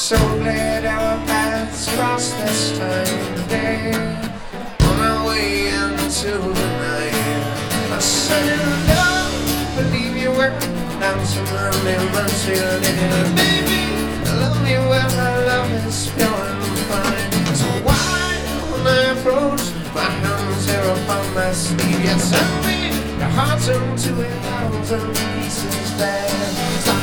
so glad our paths crossed this time today. On our way into the night, I said, love, believe you were down to my memories, baby, I love you well, my love is pure and fine. So why, when I approach, my hands are upon my sleeve, you tell me your heart's into 1,000 pieces, babe.